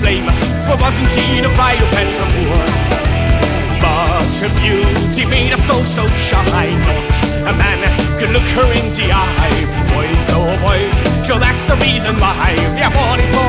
blame us, for wasn't she the bride of Petra Moore? But her beauty made her so shy, not a man could look her in the eye. Boys, oh boys, sure that's the reason why we are falling for